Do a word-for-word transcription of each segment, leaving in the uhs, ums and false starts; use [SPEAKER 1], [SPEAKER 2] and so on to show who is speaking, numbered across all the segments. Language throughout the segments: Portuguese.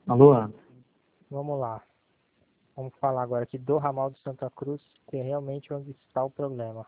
[SPEAKER 1] Alô, Ana?
[SPEAKER 2] Vamos lá. Vamos falar agora aqui do ramal de Santa Cruz, que é realmente onde está o problema.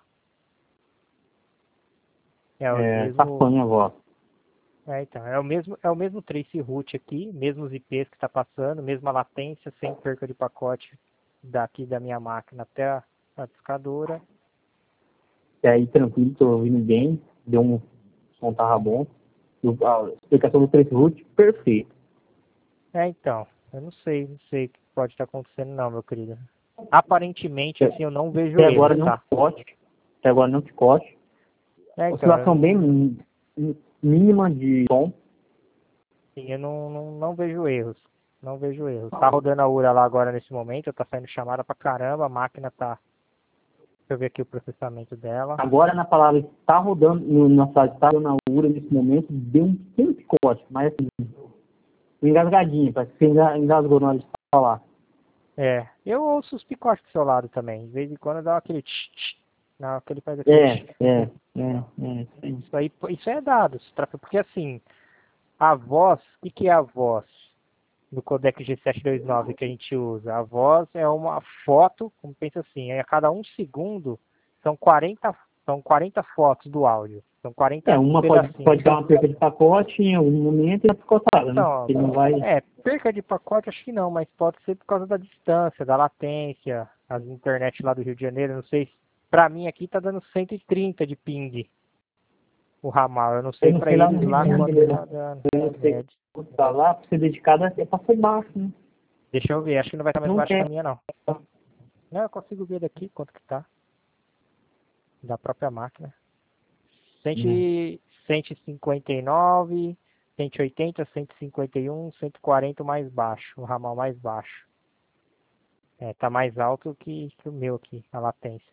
[SPEAKER 2] É o
[SPEAKER 1] É,
[SPEAKER 2] mesmo.
[SPEAKER 1] Safanha, avó.
[SPEAKER 2] É, então, é o mesmo, é o mesmo trace route aqui, mesmos I Ps que está passando, mesma latência, sem perca de pacote daqui da minha máquina até a, a discadora.
[SPEAKER 1] E aí, tranquilo, tô ouvindo bem, deu um som tava bom. A explicação do trace route, perfeito.
[SPEAKER 2] É, então, eu não sei, não sei o que pode estar acontecendo não, meu querido. Aparentemente, assim, eu não vejo
[SPEAKER 1] Até agora
[SPEAKER 2] erro,
[SPEAKER 1] não
[SPEAKER 2] tá?
[SPEAKER 1] picote. Até agora não picote.
[SPEAKER 2] É, então,
[SPEAKER 1] Oscilação
[SPEAKER 2] eu,
[SPEAKER 1] bem mi- mínima de som.
[SPEAKER 2] sim, eu não, não, não vejo erros. Não vejo erros. Tá rodando a U R A lá agora nesse momento, tá saindo chamada pra caramba, a máquina tá... Deixa eu ver aqui o processamento dela.
[SPEAKER 1] Agora, na palavra está rodando, no, na sala está na U R A nesse momento, deu um pequeno picote, mas assim, engasgadinho, parece que você enga- engasgou na hora de falar.
[SPEAKER 2] É, eu ouço os picotes do seu lado também. De vez em quando dá aquele tch, tch, na hora que ele faz aquele
[SPEAKER 1] É,
[SPEAKER 2] tch.
[SPEAKER 1] é, é, é, sim.
[SPEAKER 2] Isso aí, isso é dado, porque assim, a voz, o que, que é a voz do codec G sete dois nove que a gente usa? A voz é uma foto, como pensa assim, a cada um segundo são quarenta, são quarenta fotos do áudio, são quarenta
[SPEAKER 1] É, uma pode,
[SPEAKER 2] pedacinhos.
[SPEAKER 1] pode dar uma perca de pacote em algum momento e tá picotada, né?
[SPEAKER 2] Então,
[SPEAKER 1] Ele não vai.
[SPEAKER 2] é, perca de pacote acho que não, mas pode ser por causa da distância, da latência, as internet lá do Rio de Janeiro, não sei, pra mim aqui tá dando cento e trinta de ping o ramal, eu não sei
[SPEAKER 1] Eu não
[SPEAKER 2] pra
[SPEAKER 1] sei lá no
[SPEAKER 2] eles
[SPEAKER 1] Rio
[SPEAKER 2] lá
[SPEAKER 1] de
[SPEAKER 2] quanto
[SPEAKER 1] Janeiro,
[SPEAKER 2] tá dando.
[SPEAKER 1] eu não sei
[SPEAKER 2] É,
[SPEAKER 1] quanto tá lá, pra ser dedicado é pra ser baixo, né?
[SPEAKER 2] deixa eu ver, acho que não vai estar mais
[SPEAKER 1] Não
[SPEAKER 2] baixo que
[SPEAKER 1] tem.
[SPEAKER 2] a minha não. Não, eu consigo ver daqui quanto que tá, da própria máquina. cem, cento e cinquenta e nove, cento e oitenta, cento e cinquenta e um, cento e quarenta mais baixo, o ramal mais baixo. É, tá mais alto que, que o meu aqui, a latência.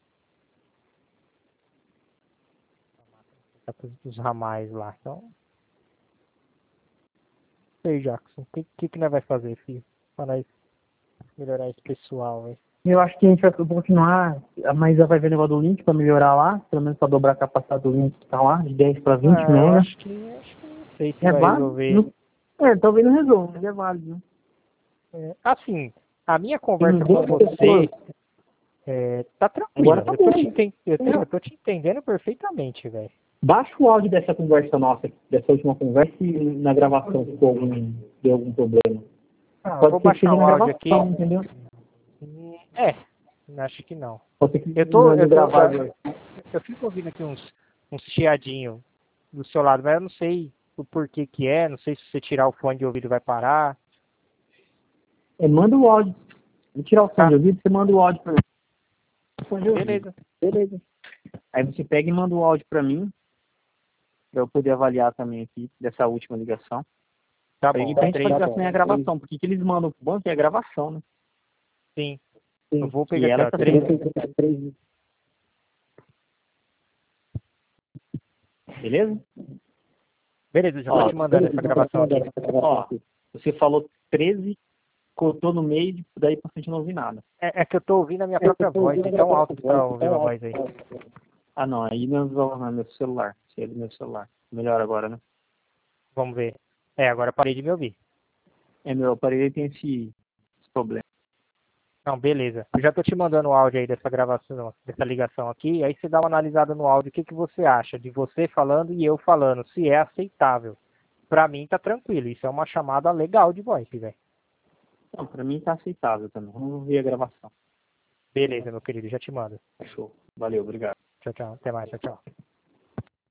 [SPEAKER 2] Tá com os ramais lá. Então, e aí, Jackson, o que, que que nós vai fazer, filho? Pra nós melhorar esse pessoal, velho.
[SPEAKER 1] Eu acho que a gente vai continuar, a Maísa vai ver o negócio do link pra melhorar lá, pelo menos pra dobrar a capacidade do link que tá lá, de dez para vinte
[SPEAKER 2] Ah, eu
[SPEAKER 1] mega.
[SPEAKER 2] acho que, acho que não sei se
[SPEAKER 1] É
[SPEAKER 2] vai
[SPEAKER 1] válido?
[SPEAKER 2] resolver.
[SPEAKER 1] Não- É, talvez não resolva, mas é válido, né?
[SPEAKER 2] É, assim, a minha
[SPEAKER 1] Tem
[SPEAKER 2] conversa com
[SPEAKER 1] duas pessoas.
[SPEAKER 2] você é, tá
[SPEAKER 1] Agora
[SPEAKER 2] tranquila.
[SPEAKER 1] tá
[SPEAKER 2] Eu tô,
[SPEAKER 1] bom.
[SPEAKER 2] te enten- eu, tô, eu tô te entendendo perfeitamente, velho.
[SPEAKER 1] Baixa o áudio dessa conversa nossa, dessa última conversa e na gravação ficou algum, deu algum problema.
[SPEAKER 2] Ah, eu
[SPEAKER 1] Pode
[SPEAKER 2] vou
[SPEAKER 1] ser que
[SPEAKER 2] baixar
[SPEAKER 1] seja
[SPEAKER 2] o
[SPEAKER 1] na
[SPEAKER 2] áudio aqui.
[SPEAKER 1] gravação, entendeu?
[SPEAKER 2] Hum, É, acho que não.
[SPEAKER 1] Pode ser que
[SPEAKER 2] Eu tô,
[SPEAKER 1] no, no
[SPEAKER 2] eu tô,
[SPEAKER 1] gravado.
[SPEAKER 2] eu, eu fico ouvindo aqui uns, uns chiadinhos do seu lado, mas eu não sei o porquê que é, não sei se você tirar o fone de ouvido vai parar.
[SPEAKER 1] É, manda o áudio. Vou tirar o fone
[SPEAKER 2] Tá,
[SPEAKER 1] de ouvido, você manda o áudio pra mim. Fone de ouvido.
[SPEAKER 2] beleza.
[SPEAKER 1] Beleza. Aí você pega e manda o áudio pra mim, pra eu poder avaliar também aqui, dessa última ligação.
[SPEAKER 2] Tá
[SPEAKER 1] Pra,
[SPEAKER 2] bom,
[SPEAKER 1] e pra gente
[SPEAKER 2] três,
[SPEAKER 1] fazer também a gravação, porque que eles mandam pro banco é a gravação, né?
[SPEAKER 2] sim. Eu
[SPEAKER 1] Sim.
[SPEAKER 2] vou
[SPEAKER 1] E
[SPEAKER 2] pegar aqui,
[SPEAKER 1] ela
[SPEAKER 2] ó,
[SPEAKER 1] tá
[SPEAKER 2] três,
[SPEAKER 1] três. Beleza?
[SPEAKER 2] beleza, já tô
[SPEAKER 1] Ó,
[SPEAKER 2] te mandando essa gravação aqui.
[SPEAKER 1] ó, você falou treze, cortou no meio, daí pra frente não ouvi nada.
[SPEAKER 2] É, é que eu tô ouvindo a minha própria voz, de tão alto que tá ouvindo a voz aí.
[SPEAKER 1] Ah, não, aí não é meu celular. Isso aí é do meu celular. Melhor agora, né?
[SPEAKER 2] Vamos ver. É, agora eu parei de me ouvir.
[SPEAKER 1] É, meu aparelho tem esse, esse problema.
[SPEAKER 2] Não, beleza. Eu já tô te mandando o áudio aí dessa gravação, dessa ligação aqui, aí você dá uma analisada no áudio, o que, que você acha de você falando e eu falando, se é aceitável. Pra mim tá tranquilo, isso é uma chamada legal de voz, velho.
[SPEAKER 1] Não, pra mim tá aceitável também. Vamos ver a gravação.
[SPEAKER 2] Beleza, meu querido, já te mando.
[SPEAKER 1] Show. Valeu, obrigado.
[SPEAKER 2] Tchau, tchau. Até mais, tchau, tchau.